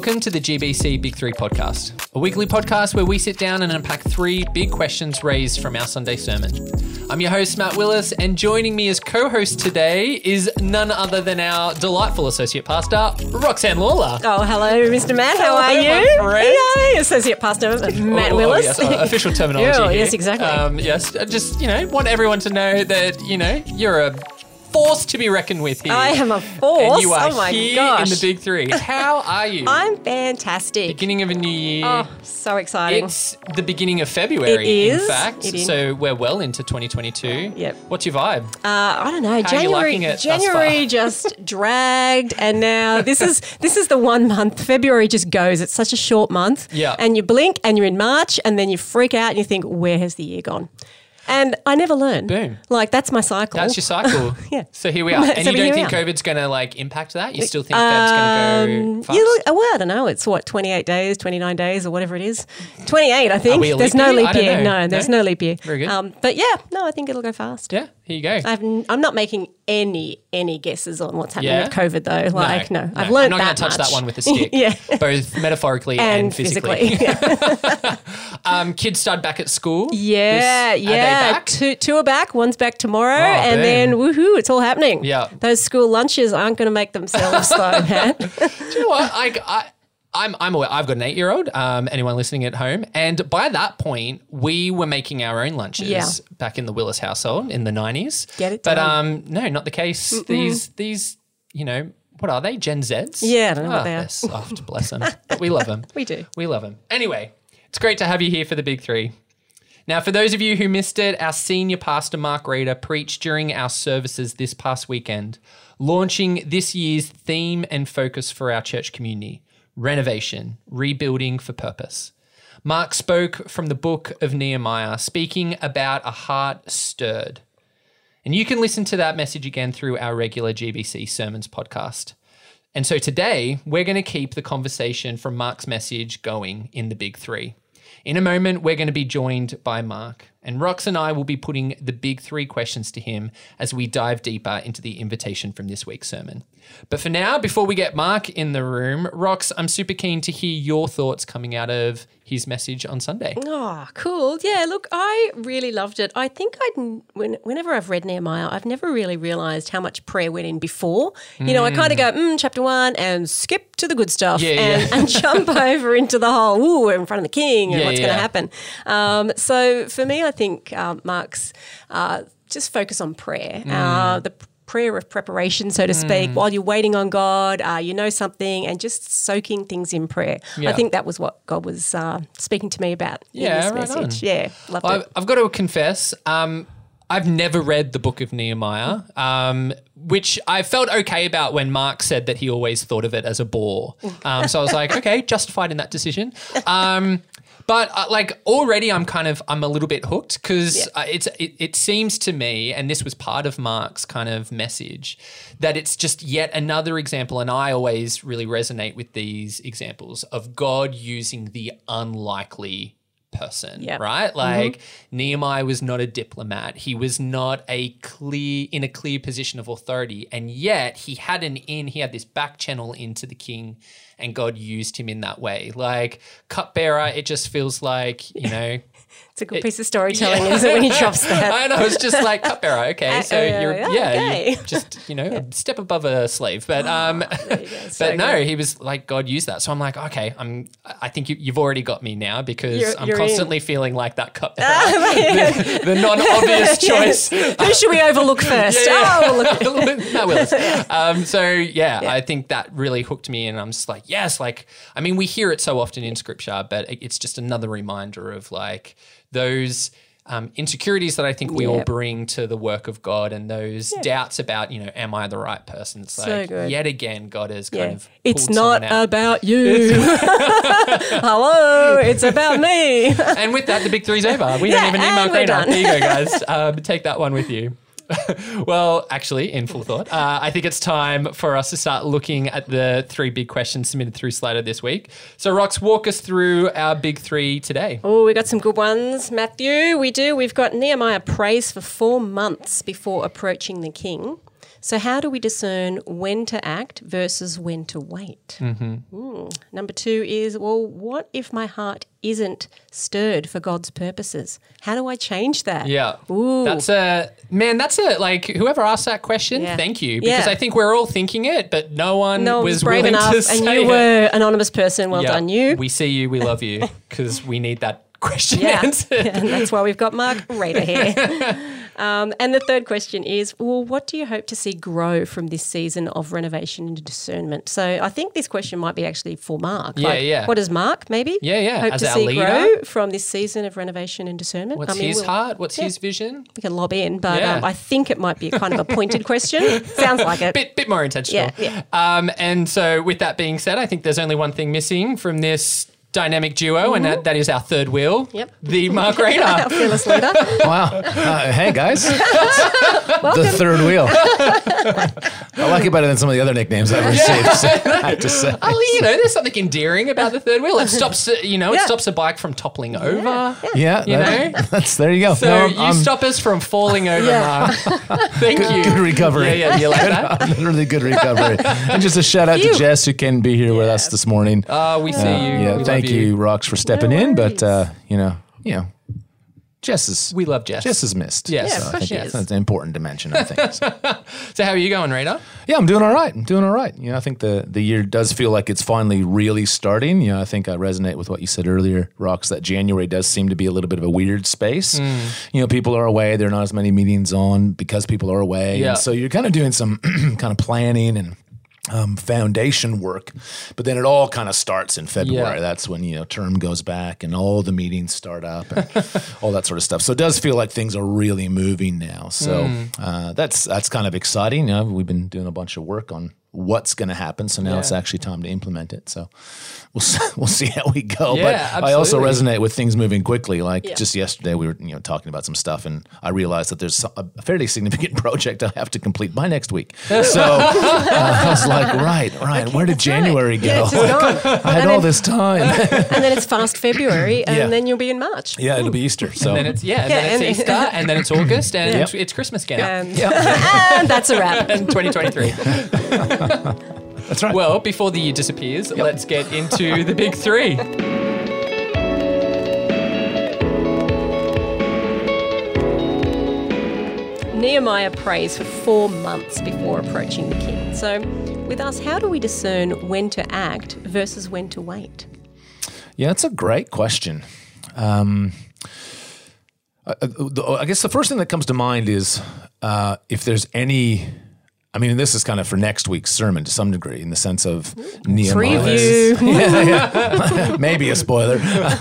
Welcome to the GBC Big 3 podcast, a weekly podcast where we sit down and unpack 3 big questions raised from our Sunday sermon. I'm your host, Matt Willis, and joining me as co-host today is none other than our delightful associate pastor, Roxanne Lawler. Oh, hello, Mr. Matt. How are you? My friend. Yay, associate pastor Matt Willis. Yes, official terminology Oh, here. yes, exactly. Yes, just, want everyone to know that, you're a force to be reckoned with here. I am a force. And you are oh my here gosh. in the Big 3. How are you? I'm fantastic. Beginning of a new year. Oh, so exciting. It's the beginning of February, It is. in fact. It is. So we're well into 2022. Yep. What's your vibe? I don't know. How are you liking it thus January far? just dragged, and now this is the 1 month. February just goes. It's such a short month. Yeah. And you blink, and you're in March, and then you freak out, and you think, where has the year gone? And I never learn. Boom. Like, that's my cycle. That's your cycle. Yeah. So here we are. So And you here don't we think are. COVID's going to impact that? You still think Feb's going to go fast? Well, I don't know. It's 28 days, 29 days, or whatever it is. 28, I think. Are we a There's leap no year? I leap don't year. know. No, there's no leap year. Very good. But yeah, no, I think it'll go fast. Yeah, here you go. I'm not making any guesses on what's happening Yeah? with COVID though. Like, no. I've I'm learned not that going to touch much. that one with a stick. Yeah. Both metaphorically and physically. Kids start back at school. Yeah, Are they yeah. back? Two are back. One's back tomorrow, boom. and then woohoo, it's all happening. Yeah. Those school lunches aren't going to make themselves slow, man. Do you know what? I'm aware. I've got an 8-year-old. Anyone listening at home, and by that point, we were making our own lunches Yeah. back in the Willis household in the 90s. Get it But done. no, not the case. These, what are they? Gen Zs? Yeah, I don't know what they are. They're soft, bless them. But we love them. We do. We love them. Anyway, it's great to have you here for the Big 3. Now, for those of you who missed it, our senior pastor, Mark Reeder, preached during our services this past weekend, launching this year's theme and focus for our church community, renovation, rebuilding for purpose. Mark spoke from the book of Nehemiah, speaking about a heart stirred. And you can listen to that message again through our regular GBC Sermons podcast. And so today, we're going to keep the conversation from Mark's message going in the Big 3. In a moment, we're going to be joined by Mark, and Rox and I will be putting the big 3 questions to him as we dive deeper into the invitation from this week's sermon. But for now, before we get Mark in the room, Rox, I'm super keen to hear your thoughts coming out of his message on Sunday. Oh, cool. Yeah, look, I really loved it. I think whenever I've read Nehemiah, I've never really realised how much prayer went in before. I kind of go, chapter 1 and skip to the good stuff and jump over into the whole, we're in front of the king and what's going to happen. So for me, I think Mark's just focus on prayer, the prayer of preparation, so to speak, while you're waiting on God, something, and just soaking things in prayer. Yeah. I think that was what God was speaking to me about in this message. On. Yeah, loved it. I've got to confess, I've never read the book of Nehemiah, which I felt okay about when Mark said that he always thought of it as a bore. So I was like, okay, justified in that decision. But already I'm a little bit hooked because it seems to me, and this was part of Mark's kind of message, that it's just yet another example, and I always really resonate with these examples of God using the unlikely person, right? Nehemiah was not a diplomat. He was not in a clear position of authority, and yet he had this back channel into the king, and God used him in that way. Like cupbearer, it just feels like, It's a good piece of storytelling, isn't it, when he drops that? I know, it's just like cupbearer. Okay, so you're just a step above a slave. But there you go. So but no, good. he was like, God used that. So I'm like, okay, I think you've already got me now because I'm you're constantly feeling like that cupbearer, the non-obvious choice. Who should we overlook first? Matt Willis. I think that really hooked me, and I'm just like, yes, we hear it so often in Scripture, but it's just another reminder of those insecurities that I think we all bring to the work of God, and those doubts about, am I the right person? It's good. Yet again, God has kind of It's pulled not someone out. about you. Hello, it's about me. And with that, the Big 3's over. We don't even need Mark we're Reeder. done. There you go, guys. Take that one with you. Well, actually, in full thought, I think it's time for us to start looking at the 3 big questions submitted through Slido this week. So, Rox, walk us through our Big 3 today. Oh, we got some good ones, Matthew. We do. We've got Nehemiah prays for 4 months before approaching the king. So how do we discern when to act versus when to wait? Number 2 is, well, what if my heart isn't stirred for God's purposes? How do I change that? Yeah. Ooh. That's like, whoever asked that question, thank you. Because I think we're all thinking it, but no one was brave willing enough, to and say you it. were anonymous person. Well done, you. We see you, we love you, because we need that question Yeah, answered. and that's why we've got Mark Rader here. And the third question is, well, what do you hope to see grow from this season of renovation and discernment? So I think this question might be actually for Mark. Yeah. What does Mark maybe hope As to our see leader? grow from this season of renovation and discernment? What's his heart? What's his vision? We can lob in, but Yeah. I think it might be a kind of a pointed question. Sounds like it. Bit more intentional. Yeah. And so with that being said, I think there's only one thing missing from this dynamic duo, and that is our third wheel, Yep. the Mark Rader. Our fearless leader. Wow. Hey, guys. The third wheel. I like it better than some of the other nicknames I've received, I have to say. There's something endearing about the third wheel. It stops, it stops a bike from toppling over. Yeah, there you go. So you stop us from falling over, Mark. Thank you. Good recovery. Yeah, you like that? Really good recovery. And just a shout out to Jess, who can be here with us this morning. We see you. Yeah, We thank love you, Rox, for stepping No in. But worries. Jess is We love Jess. Jess is missed. Yes. Yeah, so of I course think she is. that's an important dimension, I think. So how are you going, Rita? Yeah, I'm doing all right. I think the year does feel like it's finally really starting. I think I resonate with what you said earlier, Rox, that January does seem to be a little bit of a weird space. People are away. There are not as many meetings on because people are away. Yeah. And so you're kind of doing some kind of planning and foundation work, but then it all kind of starts in February. Yeah. That's when term goes back and all the meetings start up and all that sort of stuff. So it does feel like things are really moving now. So that's kind of exciting. We've been doing a bunch of work on what's going to happen. So now it's actually time to implement it. So we'll see how we go. Yeah, but I also absolutely. resonate with things moving quickly. Like just yesterday, we were talking about some stuff, and I realized that there's a fairly significant project I have to complete by next week. So I was like, right, where did January go? Yeah, it's just gone. I had all this time. And then it's fast February, and then you'll be in March. Yeah, it'll be Easter. So And then it's Easter, and then it's August, and it's Christmas again. And that's a wrap. In 2023. that's right. Well, before the year disappears, let's get into the big three. Nehemiah prays for 4 months before approaching the king. So, with us, how do we discern when to act versus when to wait? Yeah, that's a great question. I guess the first thing that comes to mind is if there's any. I mean, this is kind of for next week's sermon to some degree, in the sense of Nehemiah. Preview. Maybe a spoiler.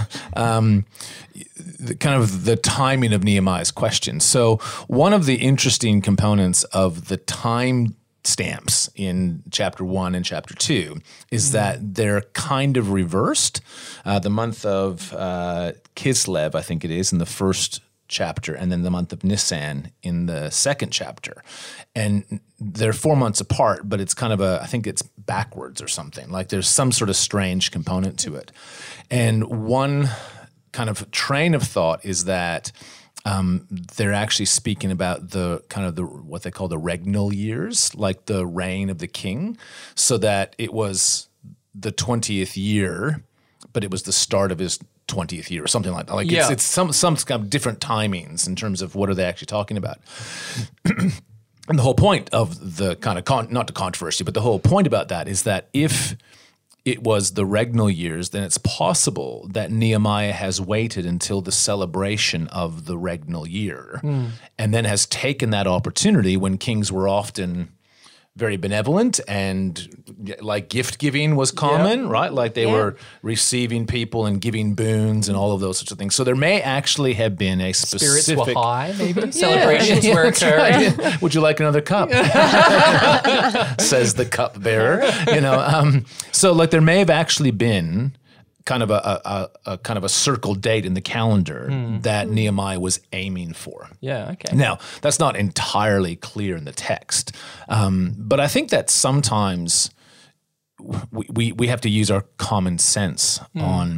Kind of the timing of Nehemiah's question. So one of the interesting components of the time stamps in chapter 1 and chapter 2 is that they're kind of reversed. The month of Kislev, I think it is, in the first chapter, and then the month of Nisan in the second chapter. And they're 4 months apart, but it's kind of I think it's backwards or something. Like there's some sort of strange component to it. And one kind of train of thought is that they're actually speaking about the what they call the regnal years, like the reign of the king, so that it was the 20th year, but it was the start of his 20th year or something like that. Like it's some kind of different timings in terms of what are they actually talking about. And the whole point of the kind of not the controversy, but the whole point about that is that if it was the regnal years, then it's possible that Nehemiah has waited until the celebration of the regnal year and then has taken that opportunity when kings were often very benevolent and like gift giving was common, right? Like they were receiving people and giving boons and all of those sorts of things. So there may actually have been a specific... Spirits were high, maybe. Celebrations were occurring. Right. Would you like another cup? Says the cupbearer. So like there may have actually been kind of a circle date in the calendar that Nehemiah was aiming for. Yeah, okay. Now, that's not entirely clear in the text, but I think that sometimes we have to use our common sense on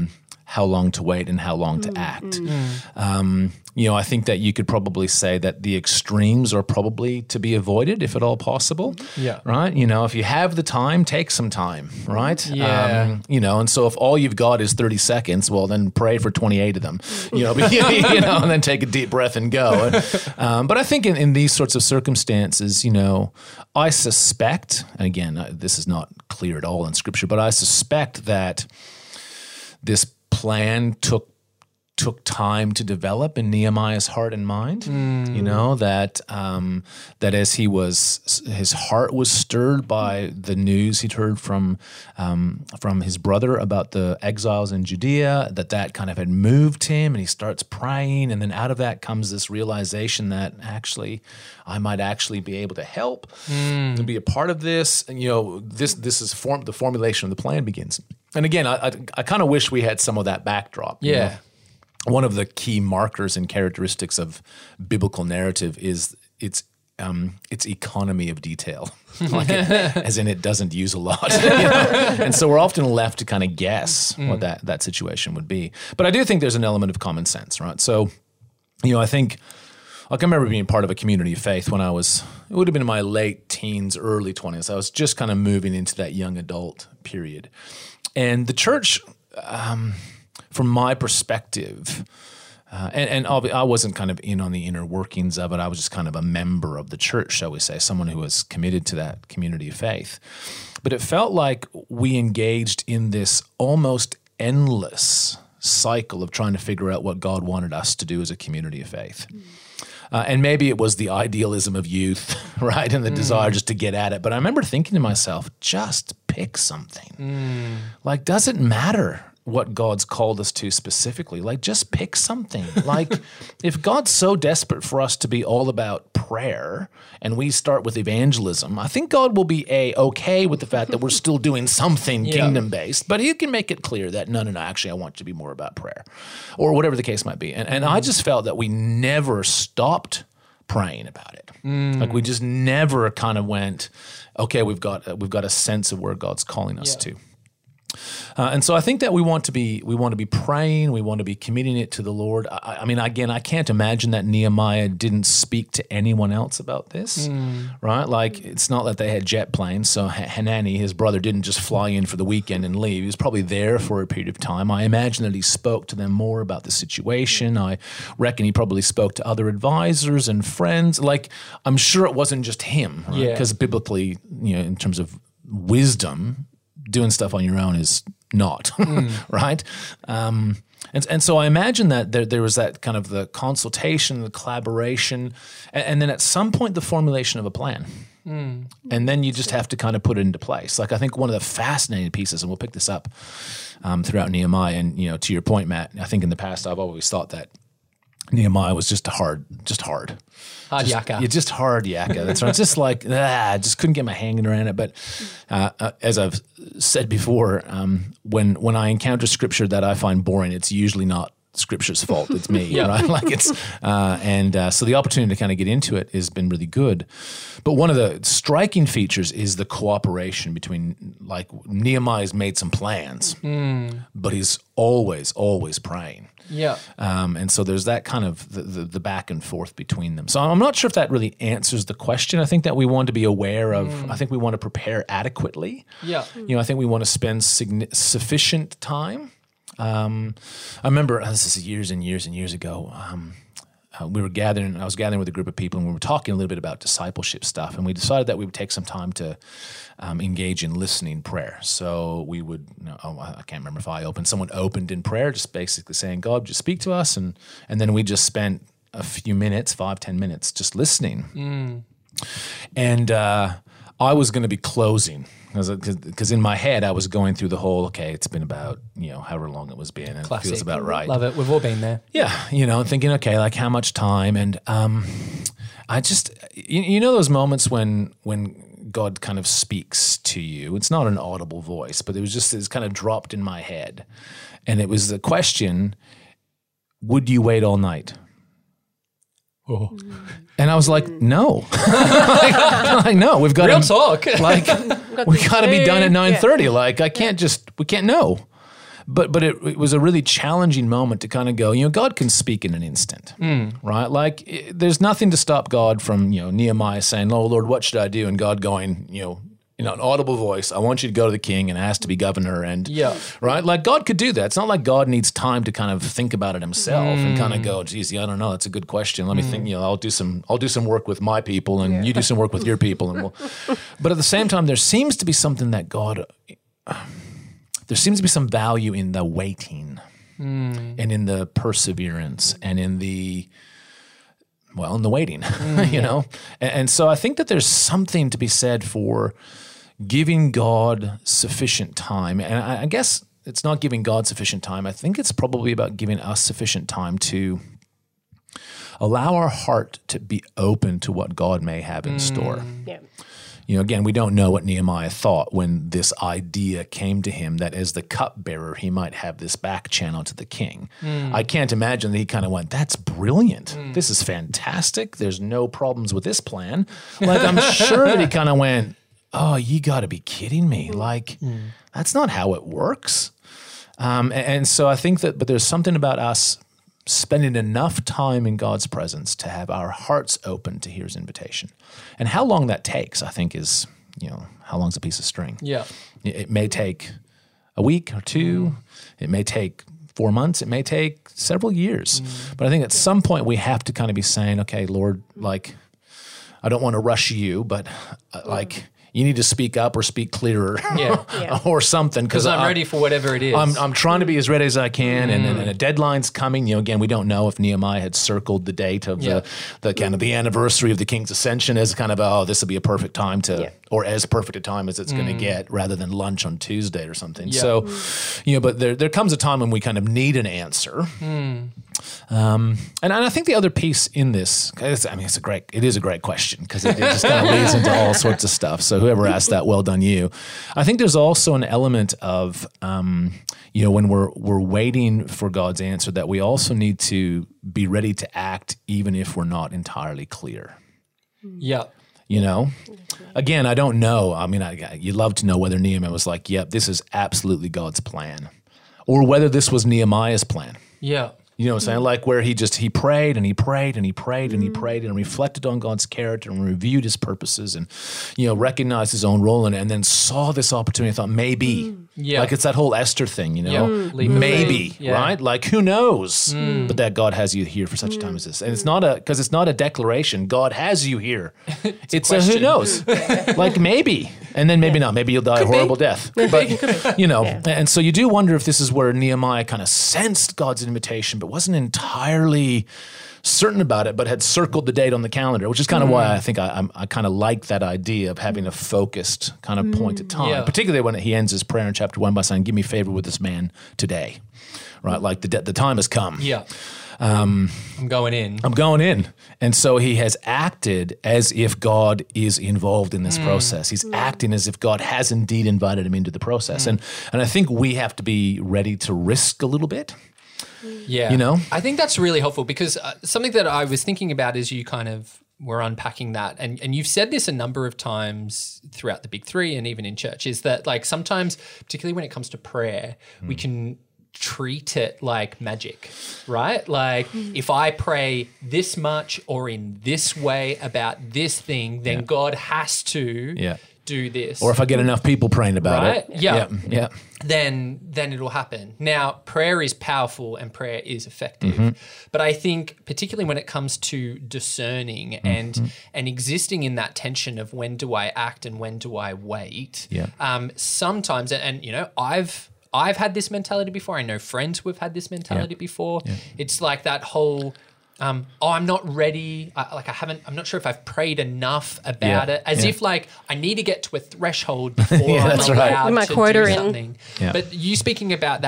how long to wait and how long to act. I think that you could probably say that the extremes are probably to be avoided if at all possible. Yeah. Right? If you have the time, take some time, right? Yeah. And so if all you've got is 30 seconds, well, then pray for 28 of them, and then take a deep breath and go. But I think in these sorts of circumstances, I suspect, and again, this is not clear at all in Scripture, but I suspect that this plan took time to develop in Nehemiah's heart and mind. That as his heart was stirred by the news he'd heard from his brother about the exiles in Judea, that kind of had moved him, and he starts praying, and then out of that comes this realization that actually I might actually be able to help and be a part of this. And this is the formulation of the plan begins. And again, I kind of wish we had some of that backdrop. Yeah. One of the key markers and characteristics of biblical narrative is its economy of detail, as in it doesn't use a lot. And so we're often left to kind of guess what that situation would be. But I do think there's an element of common sense, right? So, I think I can remember being part of a community of faith when it would have been in my late teens, early 20s. I was just kind of moving into that young adult period. And the church, from my perspective, and I wasn't kind of in on the inner workings of it. I was just kind of a member of the church, shall we say, someone who was committed to that community of faith. But it felt like we engaged in this almost endless cycle of trying to figure out what God wanted us to do as a community of faith. And maybe it was the idealism of youth, right, and the desire just to get at it. But I remember thinking to myself, just pick something. Like, does it matter what God's called us to specifically? Like, just pick something. Like, if God's so desperate for us to be all about prayer and we start with evangelism, I think God will be okay with the fact that we're still doing something kingdom-based, but he can make it clear that, no, actually I want you to be more about prayer, or whatever the case might be. And I just felt that we never stopped praying about it. Like, we just never kind of went, okay, we've got a sense of where God's calling us to. And so I think that we want to be praying, we want to be committing it to the Lord. I mean, again, I can't imagine that Nehemiah didn't speak to anyone else about this, right? Like, it's not that they had jet planes, so Hanani, his brother, didn't just fly in for the weekend and leave. He was probably there for a period of time. I imagine that he spoke to them more about the situation. I reckon he probably spoke to other advisors and friends. Like, I'm sure it wasn't just him, right? Because biblically, in terms of wisdom, doing stuff on your own is not, right? And so I imagine that there was that kind of the consultation, the collaboration, and then at some point the formulation of a plan. And then you just have to kind of put it into place. Like, I think one of the fascinating pieces, and we'll pick this up throughout Nehemiah, and to your point, Matt, I think in the past I've always thought that Nehemiah was just hard. Hard yakka. Yeah, just hard yakka. That's right. Just like, just couldn't get my hand around it. But as I've said before, when I encounter scripture that I find boring, it's usually not Scripture's fault. It's me, right? Like, it's so the opportunity to kind of get into it has been really good. But one of the striking features is the cooperation between, like, Nehemiah's made some plans, but he's always praying. Yeah. And so there's that kind of the back and forth between them. So I'm not sure if that really answers the question. I think that we want to be aware of, I think we want to prepare adequately. Yeah. I think we want to spend sufficient time. I remember, this is years and years and years ago, I was gathering with a group of people, and we were talking a little bit about discipleship stuff, and we decided that we would take some time to engage in listening prayer. So we would, I can't remember if someone opened in prayer, just basically saying, God, just speak to us, and then we just spent a few minutes, 5-10 minutes, just listening. And I was going to be closing, because in my head I was going through the whole, okay, it's been about, however long it was been, and Classic. It feels about right. Love it. We've all been there. Yeah, thinking, okay, like, how much time? And I just, those moments when God kind of speaks to you. It's not an audible voice, but it's kind of dropped in my head. And it was the question, would you wait all night? Oh. And I was like, no. No, we've got real talk. Like, we got to be done at 9:30. Like, we can't know. But it was a really challenging moment to kind of go, God can speak in an instant, right? Like there's nothing to stop God from, Nehemiah saying, "Oh Lord, what should I do?" And God going, an audible voice, "I want you to go to the king and ask to be governor." And right, like God could do that. It's not like God needs time to kind of think about it himself and kind of go, "Geez, I don't know. That's a good question. Let me think. I'll do some work with my people, and you do some work with your people." And but at the same time, there seems to be something that God. There seems to be some value in the waiting, and in the perseverance, and in the waiting, And so I think that there's something to be said for giving God sufficient time. And I guess it's not giving God sufficient time. I think it's probably about giving us sufficient time to allow our heart to be open to what God may have in store. Yeah. Again, we don't know what Nehemiah thought when this idea came to him that as the cupbearer, he might have this back channel to the king. I can't imagine that he kind of went, "That's brilliant. This is fantastic. There's no problems with this plan." Like, I'm sure that he kind of went, "Oh, you got to be kidding me. Like, that's not how it works." And so I think that, but there's something about us spending enough time in God's presence to have our hearts open to hear his invitation. And how long that takes, I think, is, how long's a piece of string? Yeah. It may take a week or two. It may take 4 months. It may take several years. But I think at some point we have to kind of be saying, "Okay, Lord, like, I don't want to rush you, but you need to speak up or speak clearer or something." Because I'm ready for whatever it is. I'm trying to be as ready as I can, and a deadline's coming. Again, we don't know if Nehemiah had circled the date of the kind of the anniversary of the king's ascension as kind of, this will be a perfect time to, or as perfect a time as it's going to get, rather than lunch on Tuesday or something. Yeah. So, but there comes a time when we kind of need an answer. And I think the other piece in this, it is a great question because it just kind of leads into all sorts of stuff. So whoever asked that, well done you. I think there's also an element of, when we're waiting for God's answer, that we also need to be ready to act even if we're not entirely clear. Yeah. Again, I don't know. I mean, you'd love to know whether Nehemiah was like, "Yep, this is absolutely God's plan," or whether this was Nehemiah's plan. Yeah. You know what I'm saying? Like where he prayed and he prayed and he prayed and he prayed and reflected on God's character and reviewed his purposes and, recognized his own role in it and then saw this opportunity and thought, maybe. Yeah. Like it's that whole Esther thing, maybe, right? Like who knows? But that God has you here for such a time as this. And it's not a declaration. God has you here. It's a who knows? Like maybe. And then maybe not. Maybe you'll die a horrible death. But, and so you do wonder if this is where Nehemiah kind of sensed God's invitation, but wasn't entirely certain about it, but had circled the date on the calendar, which is kind of why I think I kind of like that idea of having a focused kind of point of time, particularly when he ends his prayer in chapter 1 by saying, "Give me favor with this man today," right? Like the time has come. Yeah. I'm going in. And so he has acted as if God is involved in this process. He's acting as if God has indeed invited him into the process. And I think we have to be ready to risk a little bit. Yeah. I think that's really helpful because something that I was thinking about as you kind of were unpacking that, and you've said this a number of times throughout the Big Three and even in church, is that like sometimes, particularly when it comes to prayer, we can treat it like magic, right? Like if I pray this much or in this way about this thing, then God has to do this. Or if I get enough people praying about it. Yeah. Then it'll happen. Now, prayer is powerful and prayer is effective. But I think particularly when it comes to discerning and existing in that tension of when do I act and when do I wait, sometimes, and I've had this mentality before. I know friends who have had this mentality before. Yeah. It's like that whole, I'm not ready. I'm not sure if I've prayed enough about it. As if like I need to get to a threshold before I'm allowed to do something. Yeah. But you speaking about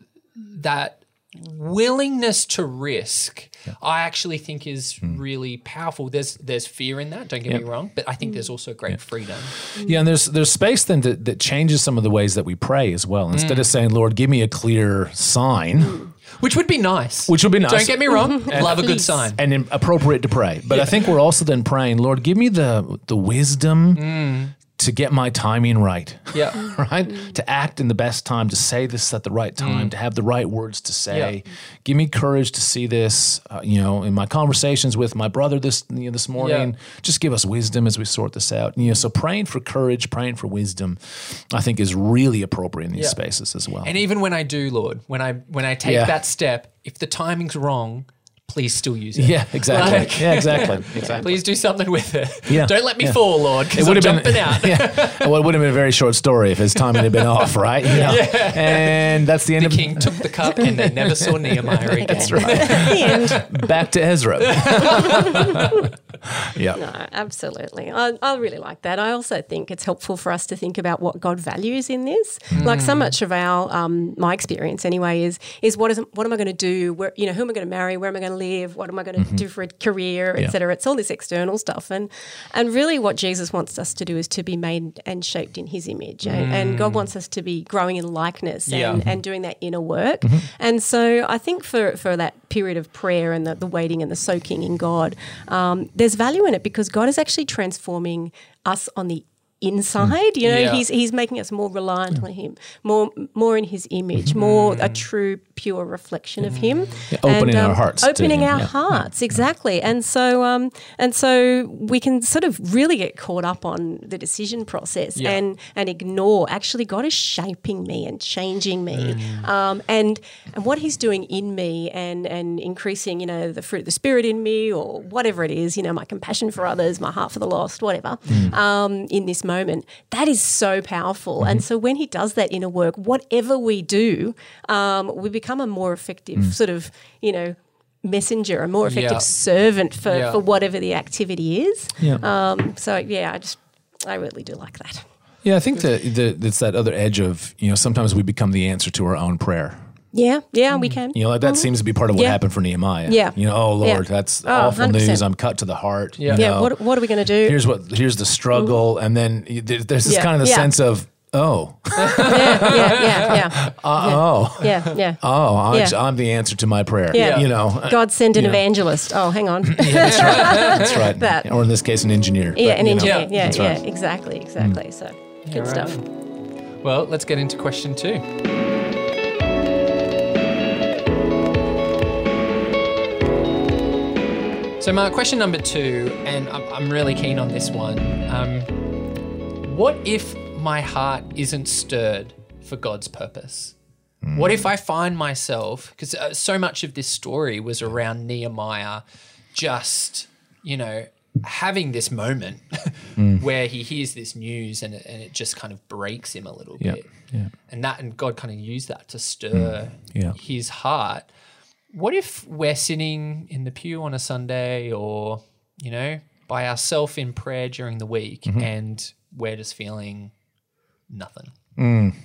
that willingness to risk, I actually think is really powerful. There's fear in that, don't get me wrong, but I think there's also great freedom. Yeah, and there's space then that changes some of the ways that we pray as well. Instead of saying, "Lord, give me a clear sign," which would be nice. Don't get me wrong. Love a good sign. And appropriate to pray. But I think we're also then praying, "Lord, give me the wisdom to get my timing right. Yeah. Right? To act in the best time, to say this at the right time, to have the right words to say. Yeah. Give me courage to see this, in my conversations with my brother this morning. Yeah. Just give us wisdom as we sort this out. So praying for courage, praying for wisdom, I think is really appropriate in these spaces as well. And even when I do, Lord, when I take that step, if the timing's wrong, please still use it. Yeah, exactly. Exactly. Please do something with it. Yeah. Don't let me fall, Lord, because I'm jumping out. Well, it would have been a very short story if his timing had been off, right? And that's the end The of king took the cup and they never saw Nehemiah again. That's right. The end. Back to Ezra. Yeah. No, absolutely. I really like that. I also think it's helpful for us to think about what God values in this. Like so much of our, my experience anyway, is what am I going to do? Where, who am I going to marry? Where am I going to live? What am I going to do for a career, et cetera? It's all this external stuff. And really what Jesus wants us to do is to be made and shaped in his image. And God wants us to be growing in likeness and doing that inner work. And so I think for that period of prayer and the waiting and the soaking in God, there's value in it because God is actually transforming us on the inside. He's making us more reliant on him, more in his image, more a true pure reflection of him. Opening our hearts. Opening our hearts, exactly. And so we can sort of really get caught up on the decision process and ignore actually God is shaping me and changing me. And what he's doing in me and increasing, the fruit of the Spirit in me or whatever it is, my compassion for others, my heart for the lost, whatever, in this moment, that is so powerful. And so when he does that inner work, whatever we do, we become a more effective sort of, messenger, a more effective servant for whatever the activity is. I really do like that. Yeah, I think that it's that other edge of, sometimes we become the answer to our own prayer. Yeah, we can. That seems to be part of what happened for Nehemiah. Yeah. Oh Lord, that's awful 100%. News. I'm cut to the heart. Yeah. What are we going to do? Here's the struggle, and then there's this kind of the sense of I'm the answer to my prayer. Yeah. God send an evangelist. Oh, hang on. That's right. That's right. Or in this case, an engineer. Yeah, an engineer. Yeah, exactly. So good stuff. Well, let's get into question 2. So, Mark, question number 2, and I'm really keen on this one. What if my heart isn't stirred for God's purpose? What if I find myself, because so much of this story was around Nehemiah just, having this moment where he hears this news and it just kind of breaks him a little bit. Yeah. And God kind of used that to stir his heart. What if we're sitting in the pew on a Sunday or, by ourselves in prayer during the week and we're just feeling nothing? And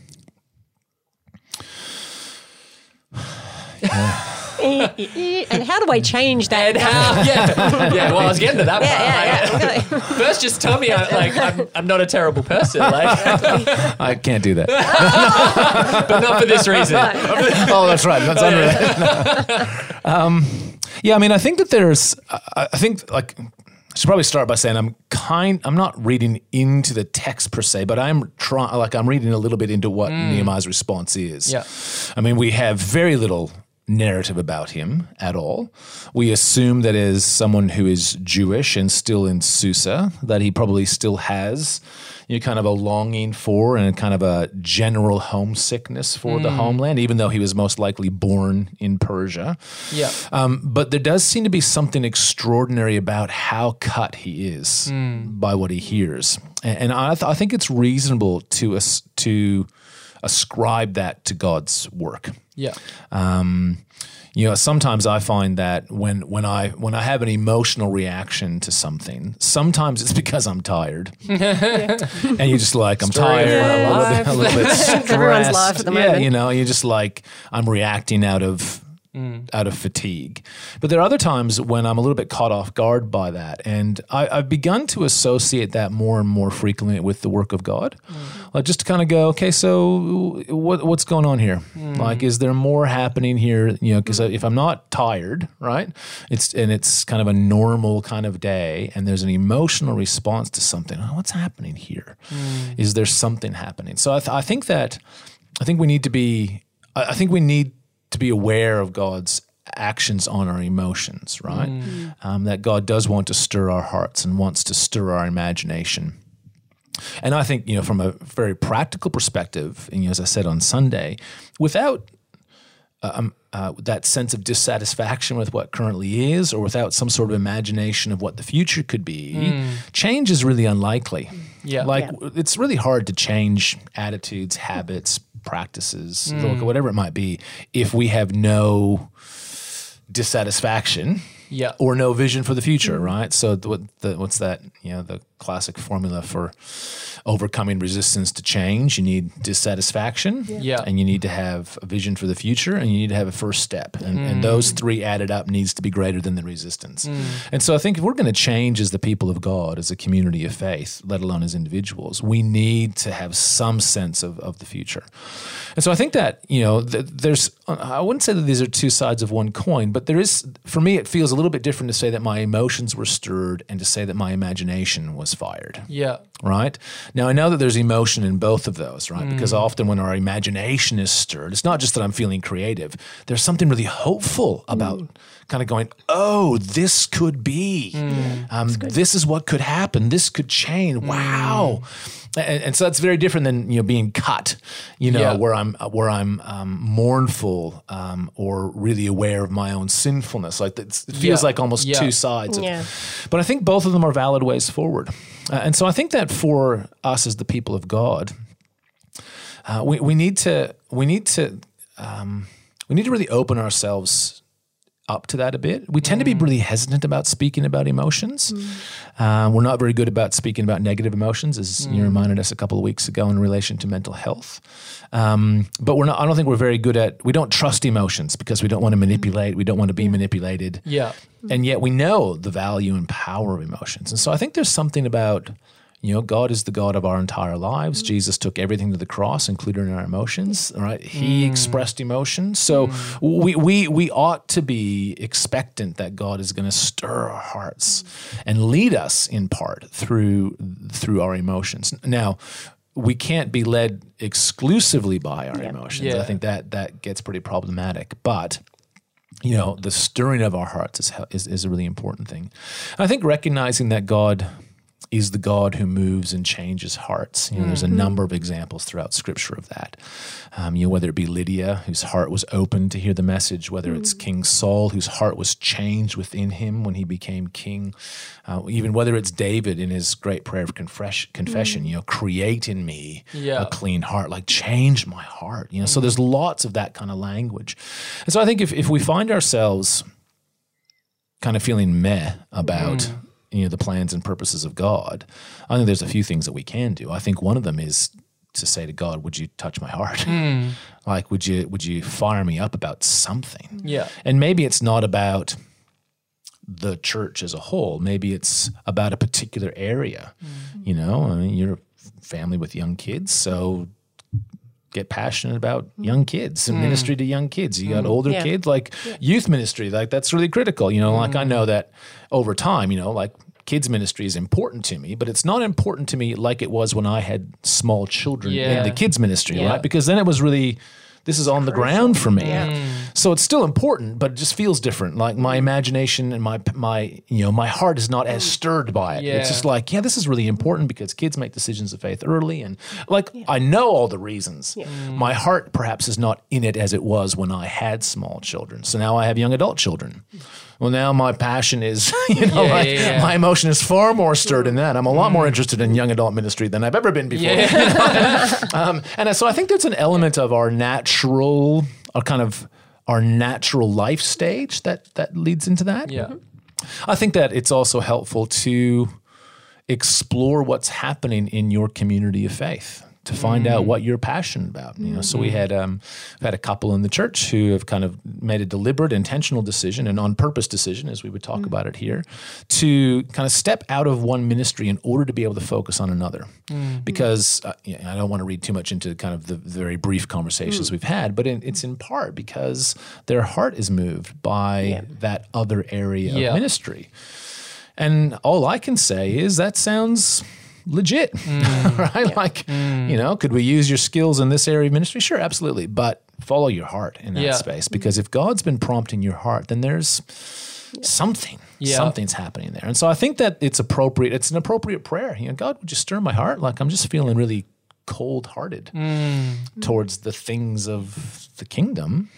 how do I change that? Well, I was getting to that part. First, just tell me I'm not a terrible person. I can't do that. But not for this reason. Oh, that's right. That's unrelated. I think that I should probably start by saying I'm not reading into the text per se, but I'm reading a little bit into what Nehemiah's response is. Yeah. We have very little narrative about him at all. We assume that as someone who is Jewish and still in Susa, that he probably still has kind of a longing for and kind of a general homesickness for the homeland, even though he was most likely born in Persia. Yeah. But there does seem to be something extraordinary about how cut he is by what he hears. And I think it's reasonable to ascribe that to God's work. Yeah. Sometimes I find that when I have an emotional reaction to something, sometimes it's because I'm tired, and you're just like I'm tired, a little bit stressed. Everyone's life at the moment. Yeah, you're just like I'm reacting out of out of fatigue. But there are other times when I'm a little bit caught off guard by that. And I've begun to associate that more and more frequently with the work of God. Like just to kind of go, okay, so what's going on here? Like, is there more happening here? You know, because if I'm not tired, right, it's kind of a normal kind of day, and there's an emotional response to something. Oh, what's happening here? Is there something happening? So I think we need to be aware of God's actions on our emotions, right? That God does want to stir our hearts and wants to stir our imagination. And I think, from a very practical perspective, and as I said on Sunday, without that sense of dissatisfaction with what currently is, or without some sort of imagination of what the future could be, change is really unlikely. It's really hard to change attitudes, habits, practices, whatever it might be, if we have no dissatisfaction or no vision for the future, right? So what's that? The classic formula for overcoming resistance to change. You need dissatisfaction, and you need to have a vision for the future, and you need to have a first step. And those three added up needs to be greater than the resistance. And so I think if we're going to change as the people of God, as a community of faith, let alone as individuals, we need to have some sense of the future. And so I think that, there's, I wouldn't say that these are two sides of one coin, but there is, for me, it feels a little bit different to say that my emotions were stirred and to say that my imagination was fired. Right? Now, I know that there's emotion in both of those, right? Because often when our imagination is stirred, it's not just that I'm feeling creative. There's something really hopeful about kind of going, oh, this could be. This is what could happen. This could change. Wow. And so that's very different than being cut, where I'm mournful or really aware of my own sinfulness. Like it feels like almost two sides. But I think both of them are valid ways forward. And so I think that for us as the people of God, we need to really open ourselves up to that a bit. We tend to be really hesitant about speaking about emotions. We're not very good about speaking about negative emotions, as you reminded us a couple of weeks ago in relation to mental health. But I don't think we're very good we don't trust emotions because we don't want to manipulate. We don't want to be manipulated. And yet we know the value and power of emotions. And so I think there's something about, God is the God of our entire lives. Jesus took everything to the cross, including our emotions, right? He expressed emotion. So we ought to be expectant that God is going to stir our hearts and lead us in part through our emotions. Now, we can't be led exclusively by our emotions. I think that gets pretty problematic. But the stirring of our hearts is a really important thing. And I think recognizing that God is the God who moves and changes hearts. There's a number of examples throughout Scripture of that. Whether it be Lydia, whose heart was open to hear the message, whether it's King Saul, whose heart was changed within him when he became king, even whether it's David in his great prayer of confession, create in me a clean heart, like change my heart. So there's lots of that kind of language. And so I think if we find ourselves kind of feeling meh about the plans and purposes of God, I think there's a few things that we can do. I think one of them is to say to God, would you touch my heart? Like, would you fire me up about something? And maybe it's not about the church as a whole. Maybe it's about a particular area. You're a family with young kids, so get passionate about young kids and ministry to young kids. You got older kids, like youth ministry, like that's really critical. Like I know that over time, like kids ministry is important to me, but it's not important to me like it was when I had small children in the kids ministry, right? Because then it was really, this is on the ground for me. So it's still important, but it just feels different. Like my imagination and my heart is not as stirred by it. It's just like, this is really important because kids make decisions of faith early. And I know all the reasons. My heart perhaps is not in it as it was when I had small children. So now I have young adult children. Well, now my passion is, my emotion is far more stirred in that. I'm a lot more interested in young adult ministry than I've ever been before. And so I think there's an element of our natural life stage that leads into that. I think that it's also helpful to explore what's happening in your community of faith, to find out what you're passionate about. So we had a couple in the church who have kind of made a deliberate, intentional decision, an on-purpose decision, as we would talk about it here, to kind of step out of one ministry in order to be able to focus on another. Because I don't want to read too much into kind of the very brief conversations we've had, but it's in part because their heart is moved by that other area of ministry. And all I can say is that sounds legit, right? Like, could we use your skills in this area of ministry? Sure, absolutely. But follow your heart in that space, because if God's been prompting your heart, then there's something's happening there. And so I think that it's appropriate. It's an appropriate prayer. God, would you stir my heart? Like, I'm just feeling really cold-hearted towards the things of the kingdom.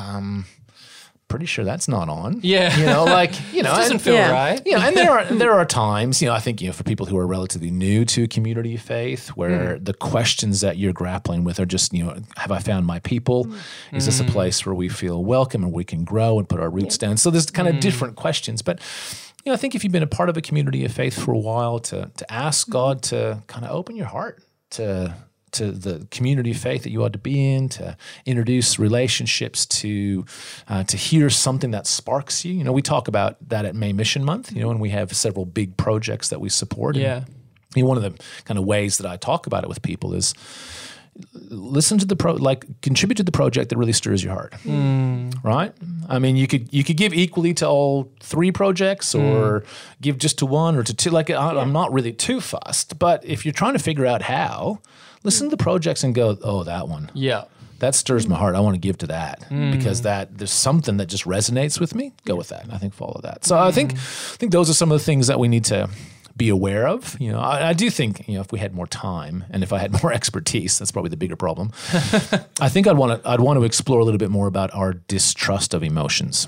Pretty sure that's not on. Yeah. It doesn't feel right. And there are times, I think, for people who are relatively new to community faith, where the questions that you're grappling with are just, have I found my people? Is this a place where we feel welcome and we can grow and put our roots down? So there's kind of different questions. But, I think if you've been a part of a community of faith for a while, to ask God to kind of open your heart to the community of faith that you ought to be in, to introduce relationships, to hear something that sparks you. We talk about that at May Mission Month, and we have several big projects that we support. Yeah. And, one of the kind of ways that I talk about it with people is listen to contribute to the project that really stirs your heart, right? I mean, you could give equally to all 3 projects, or give just to one or to 2. I'm not really too fussed, but if you're trying to figure out how, listen to the projects and go, oh, that one. Yeah. That stirs my heart. I want to give to that because there's something that just resonates with me. Go with that. And I think follow that. So I think those are some of the things that we need to be aware of. I do think, if we had more time and if I had more expertise, that's probably the bigger problem. I think I'd want to explore a little bit more about our distrust of emotions.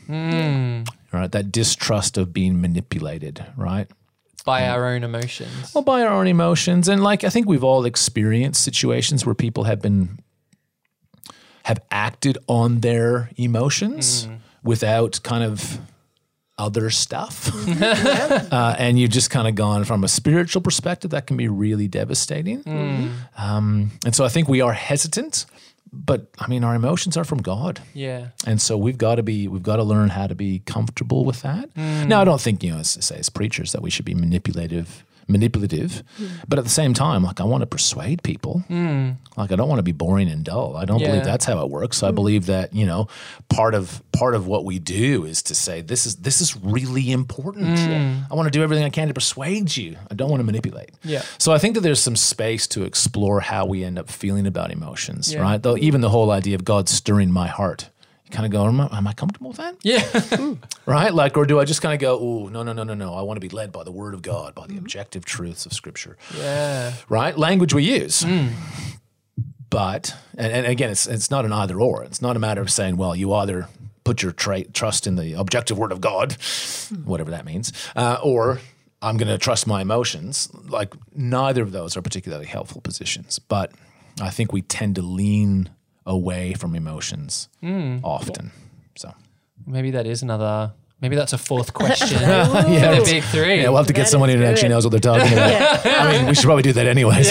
Right? That distrust of being manipulated, right? By our own emotions. Well, by our own emotions. And I think we've all experienced situations where people have acted on their emotions without kind of other stuff. And you've just kind of gone from a spiritual perspective, that can be really devastating. And so I think we are hesitant, but I mean, our emotions are from God. Yeah. And so we've got to learn how to be comfortable with that. Now, I don't think, as preachers, that we should be manipulative, but at the same time, I want to persuade people. I don't want to be boring and dull. I don't believe that's how it works. I believe that, part of what we do is to say, this is really important. I want to do everything I can to persuade you. I don't want to manipulate. Yeah. So I think that there's some space to explore how we end up feeling about emotions, right? Though even the whole idea of God stirring my heart, you kind of go, am I comfortable with that? Yeah. Right? Or do I just kind of go, oh, no. I want to be led by the Word of God, by the objective truths of Scripture. Yeah. Right? Language we use. But, and again, it's not an either or. It's not a matter of saying, well, you either put your trust in the objective Word of God, whatever that means, or I'm going to trust my emotions. Neither of those are particularly helpful positions. But I think we tend to lean away from emotions often. So maybe that's a fourth question. The big 3. Yeah, we'll have to get someone who actually knows what they're talking about. I mean, we should probably do that anyways.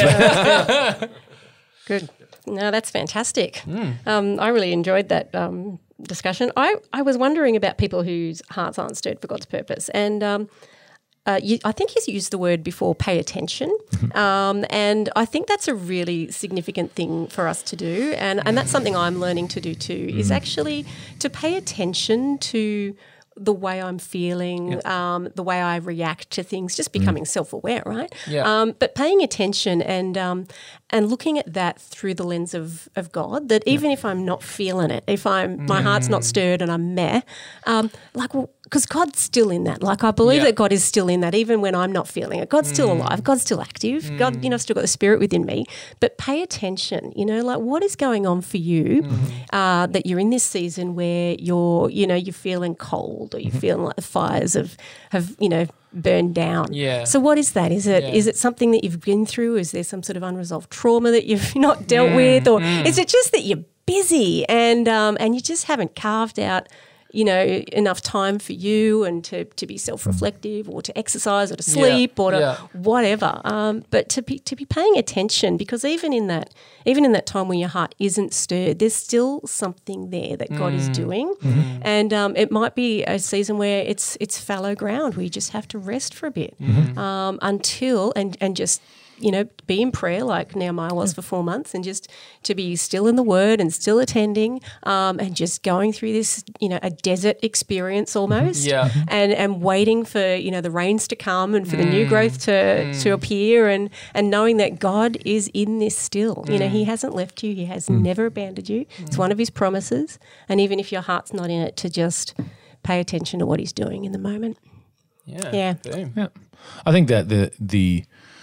Good. No, that's fantastic. I really enjoyed that discussion. I was wondering about people whose hearts aren't stirred for God's purpose. And I think he's used the word before, pay attention. And I think that's a really significant thing for us to do. And that's something I'm learning to do too, is actually to pay attention to the way I'm feeling, the way I react to things, just becoming self-aware, right? Yeah. But paying attention and looking at that through the lens of God, that even if I'm not feeling it, if my heart's not stirred and I'm meh, because God's still in that. I believe that God is still in that, even when I'm not feeling it. God's still alive. God's still active. God, I've still got the Spirit within me. But pay attention, what is going on for you that you're in this season where you're feeling cold, or you're feeling like the fires have burned down. Yeah. So what is that? Is it something that you've been through? Is there some sort of unresolved trauma that you've not dealt with? Or is it just that you're busy and you just haven't carved out enough time for you and to be self-reflective or to exercise or to sleep or to whatever. But to be paying attention, because even in that time when your heart isn't stirred, there's still something there that God is doing. And it might be a season where it's fallow ground where you just have to rest for a bit until and just be in prayer like Nehemiah was for 4 months, and just to be still in the Word and still attending and just going through this, a desert experience almost, and waiting for, the rains to come and for the new growth to appear, and knowing that God is in this still. He hasn't left you. He has never abandoned you. It's one of His promises. And even if your heart's not in it, to just pay attention to what He's doing in the moment. Yeah. I think that the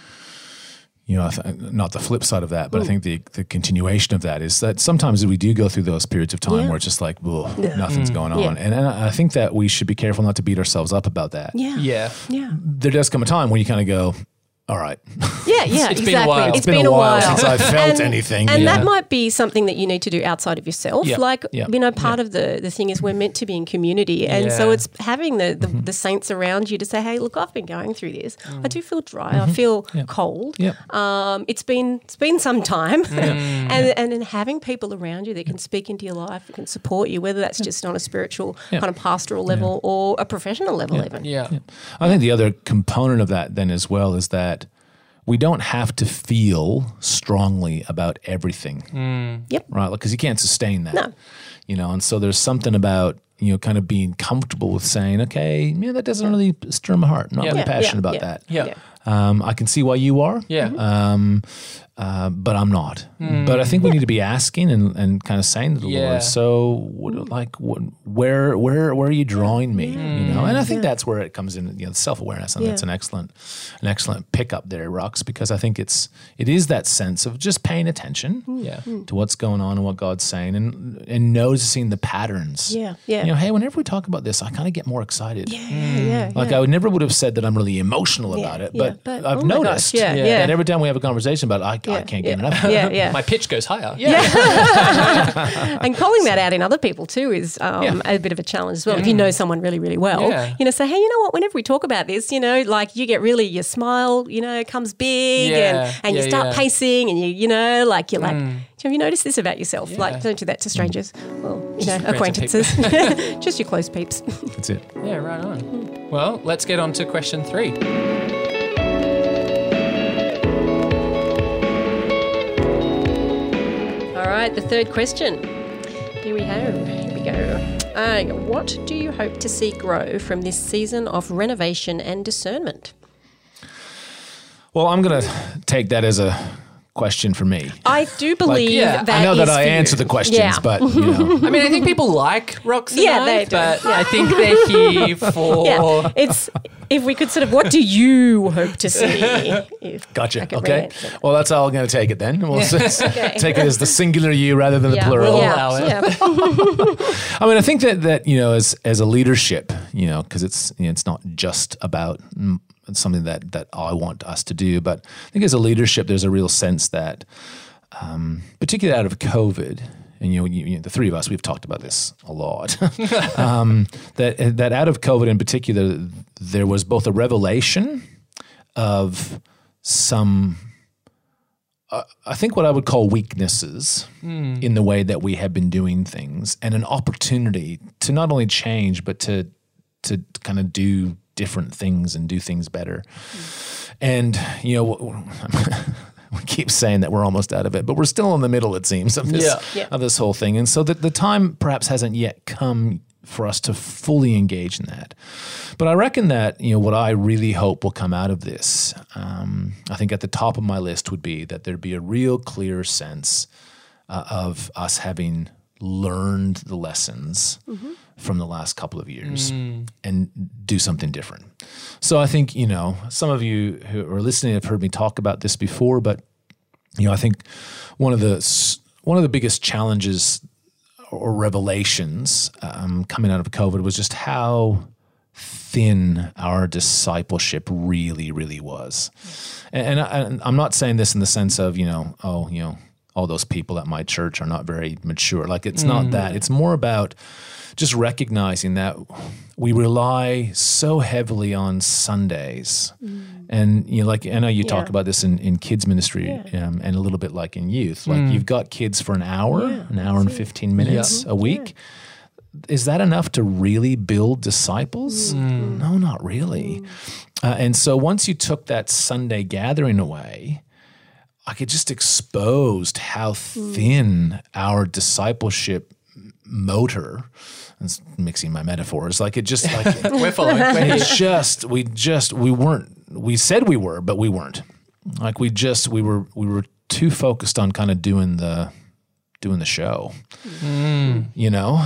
not the flip side of that, but I think the continuation of that is that sometimes we do go through those periods of time where it's just like, nothing's going on. And I think that we should be careful not to beat ourselves up about that. Yeah. There does come a time when you kind of go, all right. It's been a while. It's been a while since I felt anything. And that might be something that you need to do outside of yourself. Part of the thing is we're meant to be in community. And so it's having the saints around you to say, hey, look, I've been going through this. I do feel dry. I feel cold. It's been some time. And then having people around you that can speak into your life, that can support you, whether that's just on a spiritual kind of pastoral level or a professional level even. I think the other component of that then as well is that we don't have to feel strongly about everything. Right? Because you can't sustain that. No. And so there's something about, kind of being comfortable with saying, okay, that doesn't really stir my heart. I'm not really passionate about that. I can see why you are. But I'm not. But I think we need to be asking and kind of saying to the Lord, so where are you drawing me? And I think that's where it comes in, self-awareness, and that's an excellent pickup there, Rux, because I think it is that sense of just paying attention to what's going on and what God's saying, and noticing the patterns. Hey, whenever we talk about this, I kind of get more excited. I never would have said that I'm really emotional about it, but I've noticed that every time we have a conversation about it, I can't get enough. My pitch goes higher. And calling that out in other people too is a bit of a challenge as well. If you know someone really, really well, say, hey, you know what? Whenever we talk about this, you get really, your smile, comes big, and you start pacing, and you're like, have you noticed this about yourself? Don't do that to strangers. Well, acquaintances, just your close peeps. That's it. Yeah, right on. Well, let's get on to question 3. All right, the third question. Here we go. What do you hope to see grow from this season of renovation and discernment? Well, I'm going to take that as a question for me. I do believe that I know that I for answer you. the questions, but I mean, I think people like Rox and they do. But I think they're here for... It's, if we could sort of, what do you hope to see? Gotcha. Okay. Well, that's how I'm going to take it then. We'll take it as the singular you rather than the plural. I mean, I think that as a leadership, because it's not just about something that I want us to do, but I think as a leadership, there's a real sense that, particularly out of COVID, and the three of us, we've talked about this a lot, that out of COVID in particular, there was both a revelation of some, I think what I would call weaknesses in the way that we have been doing things, and an opportunity to not only change, but to kind of do different things and do things better. And, we keep saying that we're almost out of it, but we're still in the middle, it seems, of this whole thing. And so the time perhaps hasn't yet come for us to fully engage in that. But I reckon that, what I really hope will come out of this, I think at the top of my list would be that there'd be a real clear sense of us having learned the lessons from the last couple of years and do something different. So I think, some of you who are listening have heard me talk about this before, but, I think one of the biggest challenges or revelations coming out of COVID was just how thin our discipleship really, really was. And I'm not saying this in the sense of, all those people at my church are not very mature. Like, it's not that. It's more about just recognizing that we rely so heavily on Sundays. And, you know, like, I know you talk about this in kids ministry and a little bit like in youth. Like, you've got kids for an hour and 15 minutes a week. Is that enough to really build disciples? No, not really. And so once you took that Sunday gathering away, like, it just exposed how thin our discipleship motor, it's mixing my metaphors, like, it just, like, We're following. it's just, we weren't, we said we were, but we weren't. Like, we were too focused on kind of doing the show, you know?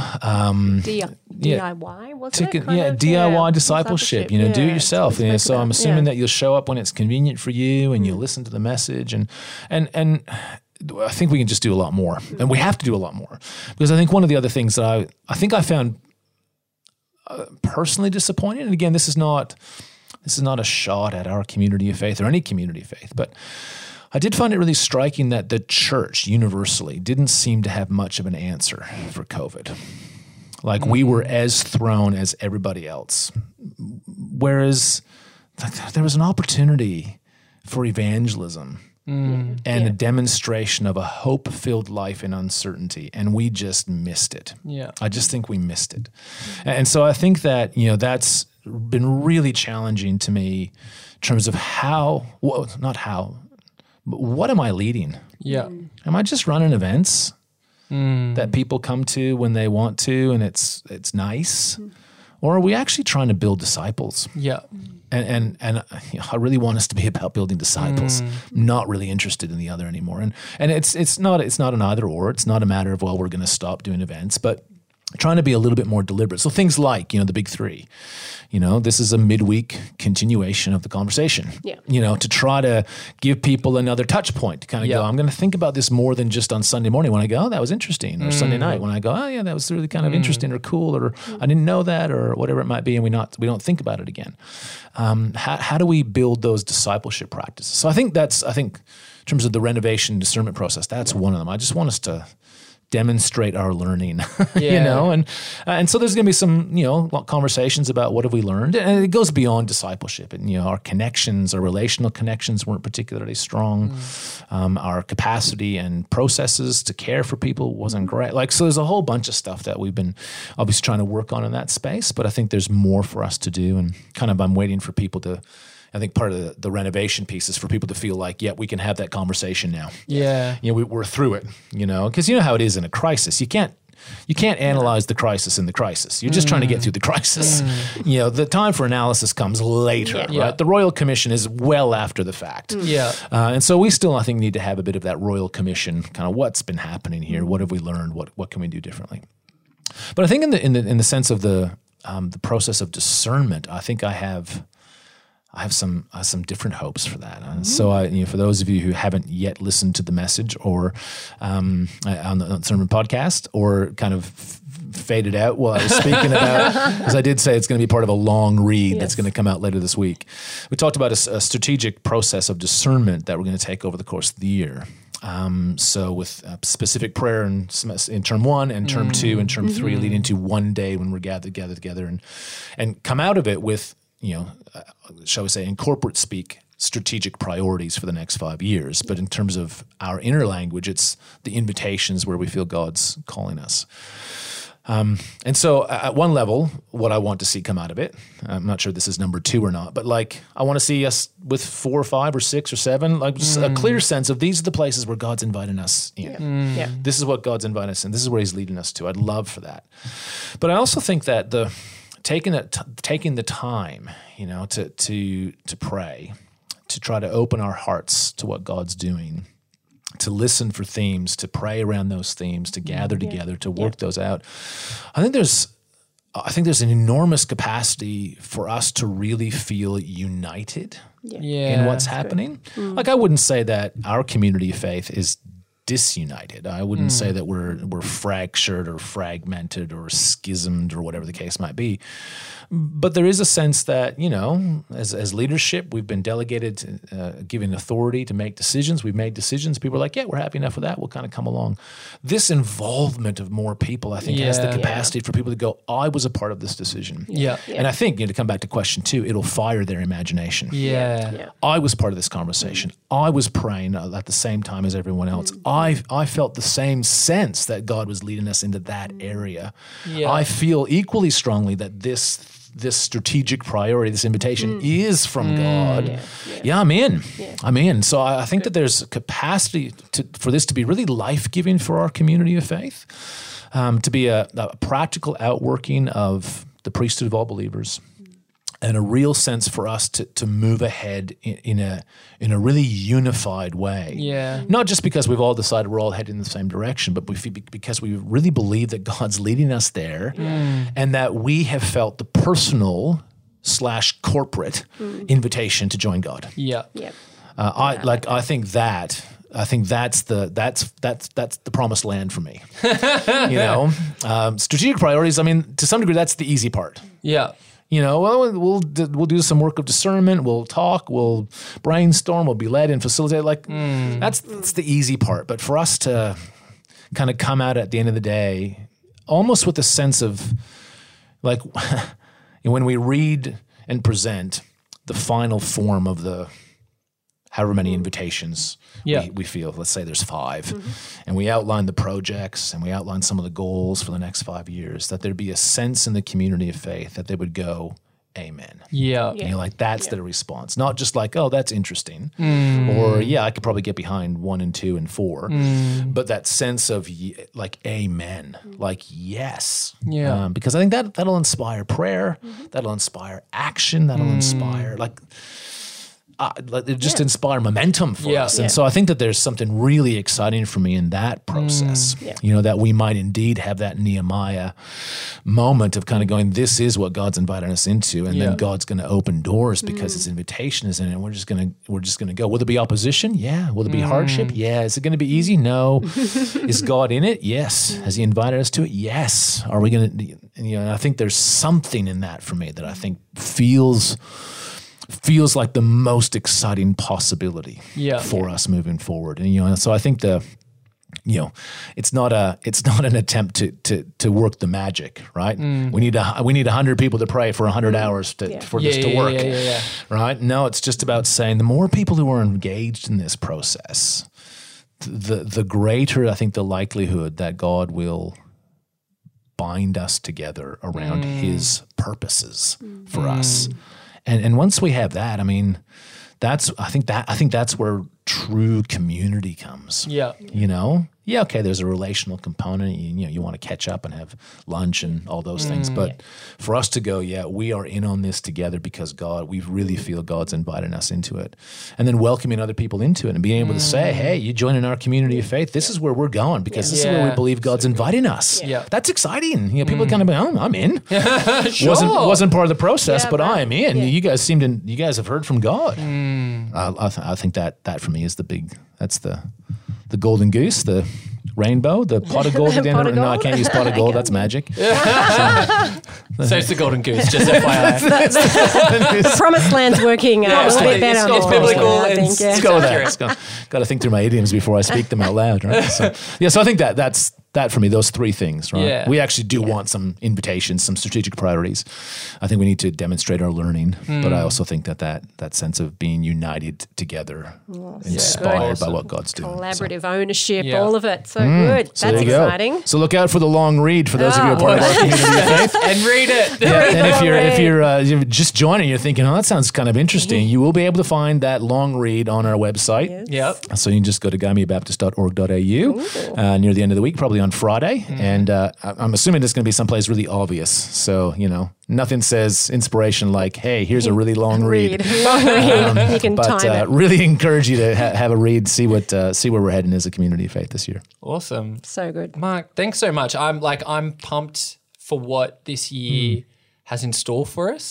DIY, wasn't it? DIY discipleship, you know, do it yourself. You know, so I'm assuming that you'll show up when it's convenient for you and you'll listen to the message and I think we can just do a lot more, and we have to do a lot more, because I think one of the other things that I think I found personally disappointing, and again, this is not a shot at our community of faith or any community of faith, but I did find it really striking that the church universally didn't seem to have much of an answer for COVID. Like, we were as thrown as everybody else, whereas there was an opportunity for evangelism and a demonstration of a hope-filled life in uncertainty, and we just missed it. Yeah. I just think we missed it. And so I think that, you know, that's been really challenging to me in terms of what am I leading? Yeah. Am I just running events that people come to when they want to and it's nice? Or are we actually trying to build disciples? Yeah. And you know, I really want us to be about building disciples. I'm not really interested in the other anymore. And it's not an either or. It's not a matter of, well, we're going to stop doing events, but trying to be a little bit more deliberate. So things like, you know, the big three, you know, this is a midweek continuation of the conversation, you know, to try to give people another touch point to kind of go, I'm going to think about this more than just on Sunday morning when I go, oh, that was interesting, or Sunday night when I go, oh yeah, that was really kind of interesting or cool, or I didn't know that, or whatever it might be. And we don't think about it again. How do we build those discipleship practices? So I think in terms of the renovation discernment process, that's one of them. I just want us to demonstrate our learning, you know, and so there's going to be some, you know, conversations about what have we learned, and it goes beyond discipleship. And, you know, our relational connections weren't particularly strong. Our capacity and processes to care for people wasn't great. Like, so there's a whole bunch of stuff that we've been obviously trying to work on in that space, but I think there's more for us to do, and kind of I'm waiting for people to. I think part of the renovation piece is for people to feel like, yeah, we can have that conversation now. Yeah. You know, we're through it, you know, because you know how it is in a crisis. You can't analyze the crisis in the crisis. You're just trying to get through the crisis. You know, the time for analysis comes later, right? Yeah. The Royal Commission is well after the fact. Yeah. And so we still, I think, need to have a bit of that Royal Commission, kind of what's been happening here, what have we learned, what can we do differently. But I think in the sense of the process of discernment, I think I have some different hopes for that. So, you know, for those of you who haven't yet listened to the message, or on the sermon podcast, or kind of faded out while I was speaking about, because I did say it's going to be part of a long read that's going to come out later this week. We talked about a strategic process of discernment that we're going to take over the course of the year. So with specific prayer in term 1 and term 2 and term 3, leading to one day when we're gathered together and come out of it with, you know, shall we say, in corporate speak, strategic priorities for the next 5 years. But in terms of our inner language, it's the invitations where we feel God's calling us. And so at one level, what I want to see come out of it, I'm not sure this is number 2 or not, but like, I want to see us with 4 or 5 or 6 or 7, like just a clear sense of these are the places where God's inviting us in. This is what God's inviting us in. This is where he's leading us to. I'd love for that. But I also think that taking the time, you know, to pray, to try to open our hearts to what God's doing, to listen for themes, to pray around those themes, to gather together, to work those out. I think there's an enormous capacity for us to really feel united in what's happening. Like, I wouldn't say that our community of faith is disunited. I wouldn't say that we're fractured or fragmented or schismed or whatever the case might be. But there is a sense that, as leadership, we've been delegated, given authority to make decisions. We've made decisions. People are like, yeah, we're happy enough with that. We'll kind of come along. This involvement of more people, I think, has the capacity for people to go, I was a part of this decision. Yeah. And I think, to come back to question 2, it'll fire their imagination. Yeah. I was part of this conversation. I was praying at the same time as everyone else. I felt the same sense that God was leading us into that area. Yeah. I feel equally strongly that this strategic priority, this invitation is from God. Yeah, I'm in. Yeah. I'm in. So I think that there's a capacity for this to be really life-giving for our community of faith, to be a practical outworking of the priesthood of all believers, and a real sense for us to move ahead in a really unified way. Yeah. Not just because we've all decided we're all heading in the same direction, but because we really believe that God's leading us there, and that we have felt the personal / corporate invitation to join God. Yeah. Yeah. I think that's the promised land for me. Strategic priorities. I mean, to some degree, that's the easy part. Yeah. We'll do some work of discernment. We'll talk. We'll brainstorm. We'll be led and facilitate. That's the easy part. But for us to kind of come out at the end of the day, almost with a sense of when we read and present the final form of the however many invitations we feel, let's say there's 5, and we outline the projects and we outline some of the goals for the next 5 years, that there'd be a sense in the community of faith that they would go, amen. Yeah. That's their response. Not just like, oh, that's interesting, or I could probably get behind 1 and 2 and 4, but that sense of amen, yes. Yeah. Because I think that'll inspire prayer, that'll inspire action, that'll inspire it just inspire momentum for us. And so I think that there's something really exciting for me in that process, that we might indeed have that Nehemiah moment of kind of going, this is what God's invited us into. And then God's going to open doors because his invitation is in it. And we're just going to go. Will there be opposition? Yeah. Will there be hardship? Yeah. Is it going to be easy? No. Is God in it? Yes. Has he invited us to it? Yes. Are we going to, and I think there's something in that for me that I think feels like the most exciting possibility for us moving forward. And so I think it's not an attempt to work the magic, right? We need 100 people to pray for 100 hours for this to work. Right? No, it's just about saying the more people who are engaged in this process, the greater I think the likelihood that God will bind us together around his purposes for us. And once we have that, I mean, I think that's where true community comes. Yeah. Okay, there's a relational component. You want to catch up and have lunch and all those things. But for us to go, we are in on this together because we really feel God's inviting us into it. And then welcoming other people into it and being able to say, hey, you join in our community of faith. This is where we're going because this is where we believe God's inviting us. Yeah. That's exciting. People kind of be, oh, I'm in. Sure. Wasn't part of the process, but I'm in. You guys have heard from God. I think that for me is that's the golden goose, the rainbow, the pot of gold at the end of it. No, I can't use pot of gold. That's magic. So it's the golden goose, just FYI. The promised land's working a little bit better. It's biblical. Let's go with that. Got to think through my idioms before I speak them out loud. Right? So I think that's that for me, those 3 things, right? Yeah. We actually do want some invitations, some strategic priorities. I think we need to demonstrate our learning, but I also think that sense of being united together, inspired by what God's doing. Collaborative ownership, all of it. So good. So that's exciting. So look out for the long read for those of you who are part of our community of faith. And read it. And if you're just joining, you're thinking, oh, that sounds kind of interesting, you will be able to find that long read on our website. Yes. Yep. So you can just go to guymedbaptist.org.au near the end of the week, probably on Friday, and I'm assuming it's going to be someplace really obvious. So nothing says inspiration like, "Hey, here's a really long read." You can time it. Really encourage you to have a read, see where we're heading as a community of faith this year. Awesome, so good, Mark. Thanks so much. I'm pumped for what this year has in store for us.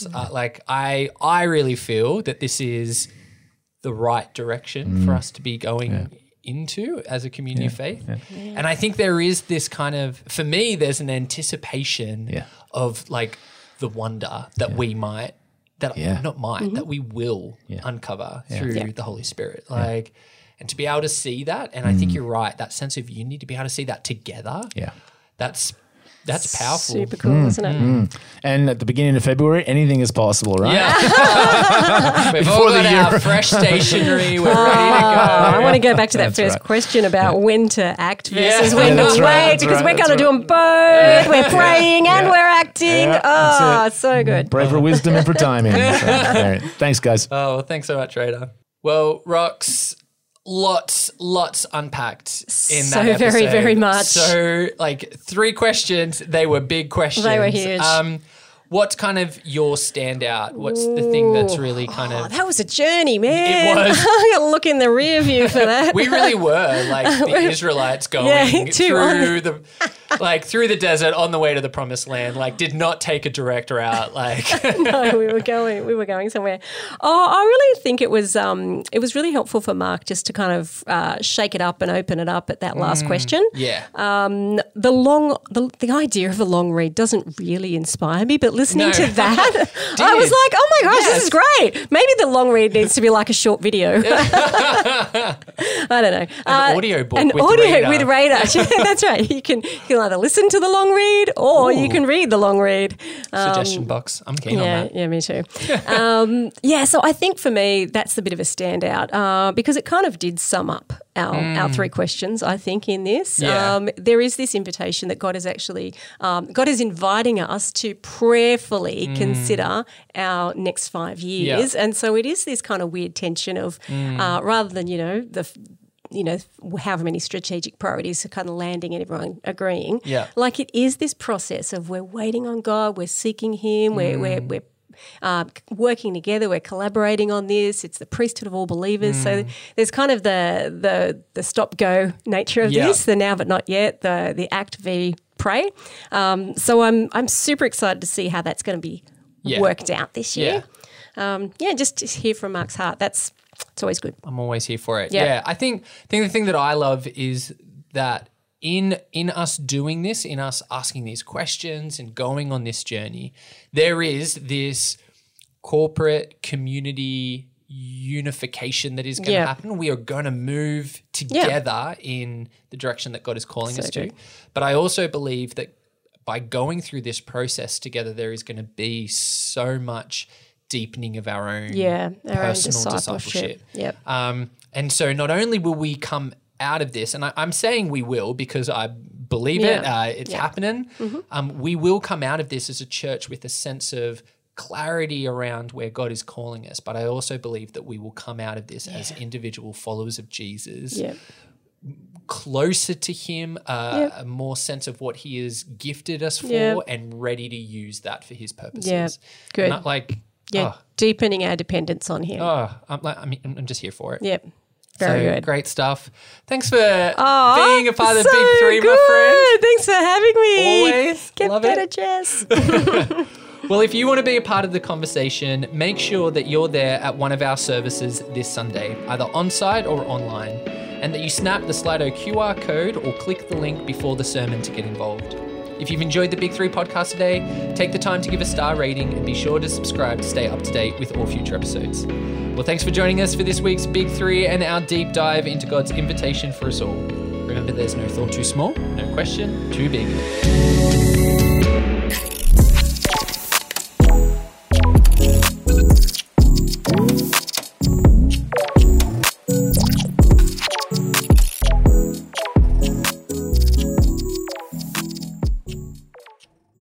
I really feel that this is the right direction for us to be going into as a community of faith. And I think there is this kind of, for me, there's an anticipation of like the wonder that we might, that we will uncover through the Holy Spirit. Like, and to be able to see that, and I think you're right, that sense of unity, to be able to see that together, that's powerful. Super cool, isn't it? And at the beginning of February, anything is possible, right? Yeah. We've all got our fresh stationery. We're ready to go. I want to go back to that first question about when to act versus when to wait, because we're going to do them both. We're praying and we're acting. It's so good. Pray for wisdom and for timing. So, all right. Thanks, guys. Oh, well, thanks so much, Rada. Well, Rox, lots unpacked in that episode. So very, very much. So, like, 3 questions. They were big questions. They were huge. What's kind of your standout? What's the thing that's really kind of... That was a journey, man. It was. I got to look in the rear view for that. We really were like the Israelites going through the desert on the way to the promised land. Like, did not take a direct route. Like, no, we were going somewhere. Oh, I really think it was really helpful for Mark just to kind of shake it up and open it up at that last question. Yeah. The idea of a long read doesn't really inspire me, but listening to that, I was like, oh my gosh, this is great. Maybe the long read needs to be like a short video. I don't know. An audio book with Rada. That's right. You can either listen to the long read or you can read the long read. Suggestion box. I'm keen on that. Yeah, me too. So I think for me, that's a bit of a standout because it kind of did sum up our 3 questions, I think, in this. Yeah. There is this invitation that God is actually, God is inviting us to prayerfully consider our next 5 years. And so it is this kind of weird tension of rather than, however many strategic priorities are kind of landing and everyone agreeing. Yeah. Like it is this process of we're waiting on God, we're seeking Him, we're working together, we're collaborating on this. It's the priesthood of all believers. So there's kind of the stop-go nature of this, the now but not yet, the act v pray. So I'm super excited to see how that's going to be worked out this year. Just to hear from Mark's heart. It's always good. I'm always here for it. Yep. Yeah, I think the thing that I love is that in us doing this, in us asking these questions and going on this journey, there is this corporate community unification that is going to happen. We are going to move together in the direction that God is calling us to. But I also believe that by going through this process together, there is going to be so much deepening of our own personal discipleship. Yep. And so not only will we come out of this, and I'm saying we will because I believe it's happening, we will come out of this as a church with a sense of clarity around where God is calling us. But I also believe that we will come out of this as individual followers of Jesus, closer to Him, a more sense of what He has gifted us for and ready to use that for His purposes. Yeah, good. Not like... deepening our dependence on Him. I'm just here for it. Yep. Very good. Great stuff. Thanks for being a part of the Big Three, good. my friend. Thanks for having me. Always. Get Love better, it. Jess. Well, if you want to be a part of the conversation, make sure that you're there at one of our services this Sunday, either on-site or online, and that you snap the Slido QR code or click the link before the sermon to get involved. If you've enjoyed the Big Three podcast today, take the time to give a star rating and be sure to subscribe to stay up to date with all future episodes. Well, thanks for joining us for this week's Big Three and our deep dive into God's invitation for us all. Remember, there's no thought too small, no question too big.